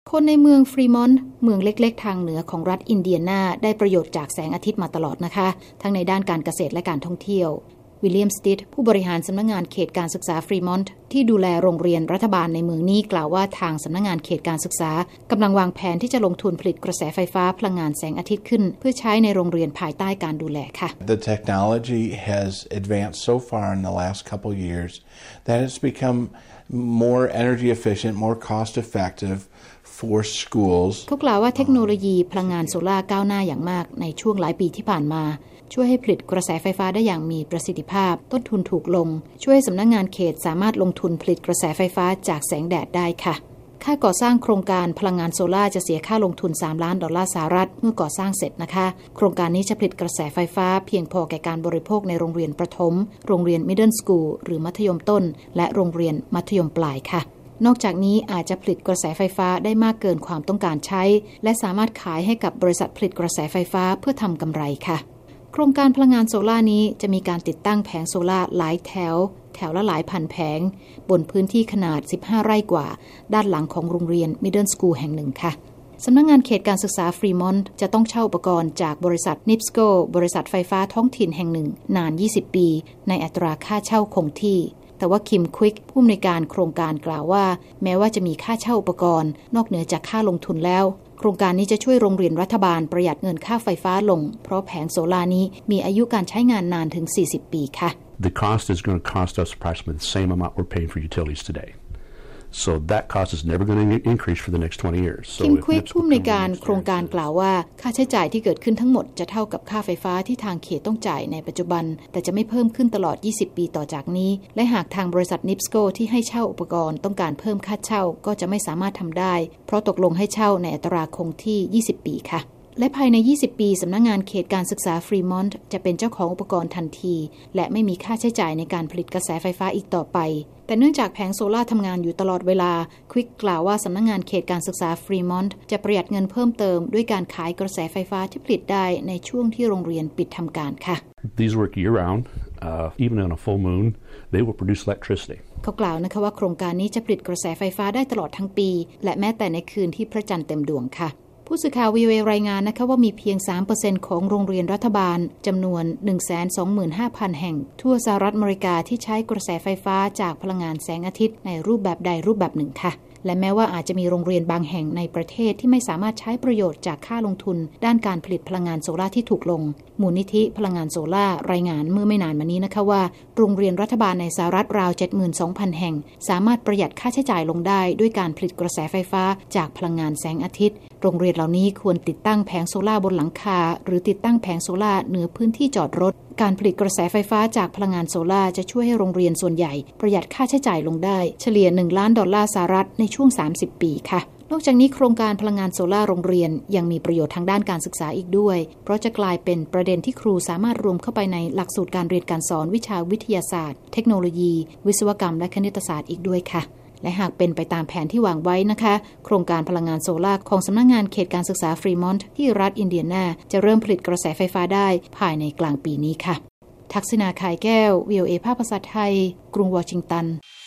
คนในเมืองฟรีมอนต์เมืองเล็กๆทางเหนือของรัฐอินเดียนาได้ประโยชน์จากแสงอาทิตย์มาตลอดนะคะทั้งในด้านการเกษตรและการท่องเที่ยววิลเลียมสติทผู้บริหารสำนักงานเขตการศึกษาฟรีมอนต์ที่ดูแลโรงเรียนรัฐบาลในเมืองนี้กล่าวว่าทางสำนักงานเขตการศึกษากำลังวางแผนที่จะลงทุนผลิตกระแสไฟฟ้าพลังงานแสงอาทิตย์ขึ้นเพื่อใช้ในโรงเรียนภายใต้การดูแลค่ะ The technology has advanced so far in the last couple years that it's become more energy efficient, more cost effective for schools เขากล่าวว่าเทคโนโลยีพลังงานโซล่าก้าวหน้าอย่างมากในช่วงหลายปีที่ผ่านมาช่วยให้ผลิตกระแสไฟฟ้าได้อย่างมีประสิทธิภาพต้นทุนถูกลงช่วยให้สำนักงานเขตสามารถลงทุนผลิตกระแสไฟฟ้าจากแสงแดดได้ค่ะค่าก่อสร้างโครงการพลังงานโซล่าจะเสียค่าลงทุน$3 ล้านเมื่อก่อสร้างเสร็จนะคะโครงการนี้จะผลิตกระแสไฟฟ้าเพียงพอแก่การบริโภคในโรงเรียนประถมโรงเรียน Middle School หรือมัธยมต้นและโรงเรียนมัธยมปลายค่ะนอกจากนี้อาจจะผลิตกระแสไฟฟ้าได้มากเกินความต้องการใช้และสามารถขายให้กับบริษัทผลิตกระแสไฟฟ้าเพื่อทำกำไรค่ะโครงการพลังงานโซล่านี้จะมีการติดตั้งแผงโซล่าหลายแถวละหลายพันแผงบนพื้นที่ขนาด15 ไร่กว่าด้านหลังของโรงเรียน Middle School แห่งหนึ่งค่ะสำนักงานเขตการศึกษาฟรีมอนต์จะต้องเช่าอุปกรณ์จากบริษัท NIPSCO บริษัทไฟฟ้าท้องถิ่นแห่งหนึ่งนาน20 ปีในอัตราค่าเช่าคงที่แต่ว่าคิมควิกผู้อำนวยการโครงการกล่าวว่าแม้ว่าจะมีค่าเช่าอุปกรณ์นอกเหนือจากค่าลงทุนแล้วโครงการนี้จะช่วยโรงเรียนรัฐบาลประหยัดเงินค่าไฟฟ้าลงเพราะแผงโซลาร์นี้มีอายุการใช้งานนานถึง40 ปีค่ะ The cost is going to cost us approximately the same amount we're paying for utilities today. So that cost is never going to increase for the next 20 years. คิมควิกผู้อำนวยการโครงการกล่าวว่าค่าใช้จ่ายที่เกิดขึ้นทั้งหมดจะเท่ากับค่าไฟฟ้าที่ทางเขตต้องจ่ายในปัจจุบันแต่จะไม่เพิ่มขึ้นตลอด20 ปีต่อจากนี้และหากทางบริษัท NIPSCO ที่ให้เช่าอุปกรณ์ต้องการเพิ่มค่าเช่าก็จะไม่สามารถทำได้เพราะตกลงให้เช่าในอัตราคงที่20 ปีค่ะและภายใน20 ปีสำนักงานเขตการศึกษาฟรีมอนต์จะเป็นเจ้าของอุปกรณ์ทันทีและไม่มีค่าใช้จ่ายในการผลิตกระแสไฟฟ้าอีกต่อไปแต่เนื่องจากแผงโซล่าทำงานอยู่ตลอดเวลาควิกกล่าวว่าสำนักงานเขตการศึกษาฟรีมอนต์จะประหยัดเงินเพิ่มเติมด้วยการขายกระแสไฟฟ้าที่ผลิตได้ในช่วงที่โรงเรียนปิดทำการค่ะ These work year round, even on a full moon, they will produce electricity. เขากล่าวนะคะว่าโครงการนี้จะผลิตกระแสไฟฟ้าได้ตลอดทั้งปีและแม้แต่ในคืนที่พระจันทร์เต็มดวงค่ะผู้สื่อข่าว VOA รายงานนะคะว่ามีเพียง 3% ของโรงเรียนรัฐบาลจำนวน 125,000 แห่งทั่วสหรัฐอเมริกาที่ใช้กระแสไฟฟ้าจากพลังงานแสงอาทิตย์ในรูปแบบใดรูปแบบหนึ่งค่ะและแม้ว่าอาจจะมีโรงเรียนบางแห่งในประเทศที่ไม่สามารถใช้ประโยชน์จากค่าลงทุนด้านการผลิตพลังงานโซล่าที่ถูกลงมูลนิธิพลังงานโซล่ารายงานเมื่อไม่นานมานี้นะคะว่าโรงเรียนรัฐบาลในสหรัฐราว 72,000 แห่งสามารถประหยัดค่าใช้จ่ายลงได้ด้วยการผลิตกระแสไฟฟ้าจากพลังงานแสงอาทิตย์โรงเรียนเหล่านี้ควรติดตั้งแผงโซล่าบนหลังคาหรือติดตั้งแผงโซล่าเหนือพื้นที่จอดรถการผลิตกระแสไฟฟ้าจากพลังงานโซล่าจะช่วยให้โรงเรียนส่วนใหญ่ประหยัดค่าใช้จ่ายลงได้เฉลี่ย$1 ล้านในช่วง30 ปีค่ะนอกจากนี้โครงการพลังงานโซล่าโรงเรียนยังมีประโยชน์ทางด้านการศึกษาอีกด้วยเพราะจะกลายเป็นประเด็นที่ครูสามารถรวมเข้าไปในหลักสูตรการเรียนการสอนวิชาวิทยาศาสตร์เทคโนโลยีวิศวกรรมและคณิตศาสตร์อีกด้วยค่ะและหากเป็นไปตามแผนที่วางไว้นะคะโครงการพลังงานโซล่าของสำนักงานเขตการศึกษาฟรีมอนต์ที่รัฐอินเดียนาจะเริ่มผลิตกระแสไฟฟ้าได้ภายในกลางปีนี้ค่ะทักษิณา ข่ายแก้ว VOA ภาคภาษาไทยกรุงวอชิงตัน